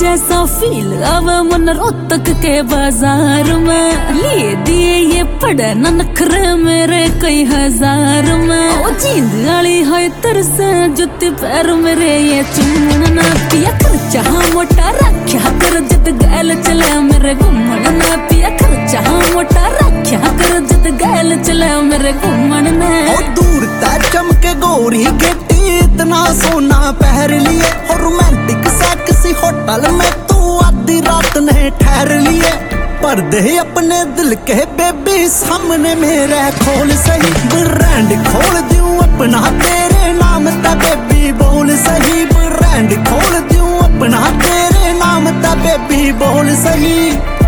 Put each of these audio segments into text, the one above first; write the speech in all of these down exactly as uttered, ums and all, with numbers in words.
जैसा फील आवे मन रोहतक के बाजार में। लिए दिए ये पड़े न नखरे मेरे कई हजार में। ओ जींद वाली है तरसे जुत्ती पैर मेरे ये चुमन ना पिया खर्चा मोटा रख्या कर जद गैल चले मेरे घूमन ना पिया खर्चा मोटा रख्या कर जद गैल चले मेरे घूमन ना। ओ दूर तक चमके गोरी गेटी इतना सोना पहर लिए और रोमांटिक सा किसी होटल में तू आधी रात ने ठहर लिए। पर्दे अपने दिल के बेबी सामने मेरे खोल सही ब्रांड खोल दूं अपना तेरे नाम ता बेबी बोल सही ब्रांड खोल दूं अपना तेरे नाम ता बेबी बोल सही।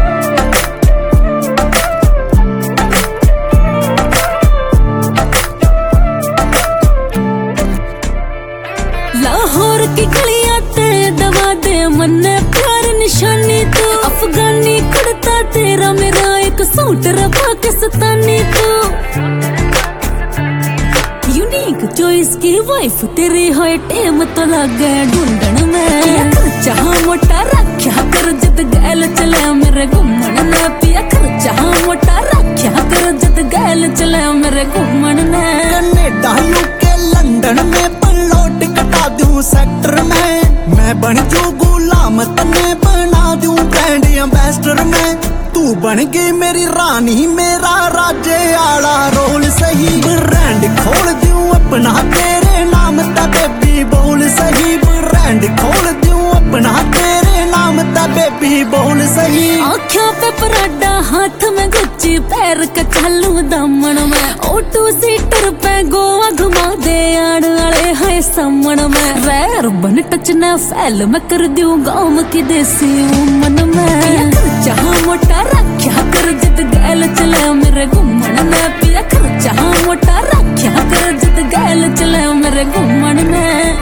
लाहौर की गलियां ते दबा दे मन्ने प्यार निशानी तू अफगानी कुड़ता तेरा मेरा एक सूट रबा पाकिस्तानी तू। यूनिक चॉइस की वाइफ तेरी है टेम तो लगे ढूंढन में। खर्चा मोटा रख्या कर जद गैल चले मेरे घूमन ना पिया खर्चा मोटा रख्या कर जद गैल चले मेरे घूमन ना। कनाडा यूके लंदन में पलोट कटा दूं सेक्टर में मैं बन जू गुलाम तने बना दूं ब्रांड एम्बेसडर में। तू बन गई मेरी रानी मेरा राजे आला रोल सही ब्रांड खोल दूं अपना तेरे नाम ता बेबी बोल सही ब्रांड खोल दूं अपना तेरे नाम ता बेबी बोल सही। आँखों पे पराडा हाथ में गुच्ची पैर का चालू दामन में। ओ टू सीटर पे गोवा घुमा दे आड़ आड़े है सामन में। रैर बन टच ना फैल मैं कर दूं गाँव की देसी मन में। जहाँ मोटा रख्या कर जद गैल चले मेरे घूमन में पिया खर्चा मोटा रख्या कर जद गैल चले मेरे घूमन में।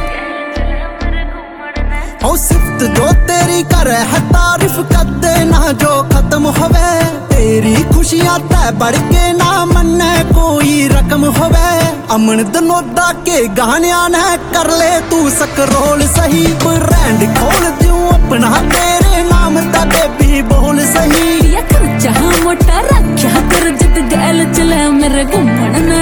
ओ सिफ्त जो तेरी करे है तारीफ कर देना जो खत्म होवे तेरी खुशियां तै बढ़ के ना मन्ने कोई रकम होवे। अमन दनोदा के गानिया ने कर ले तू सकरोल सही ब्रांड खोल दूं अपना तेरे नाम ता बेबी बोल सही। खर्चा मोटा रख्या कर जद गैल चले मेरे घूमन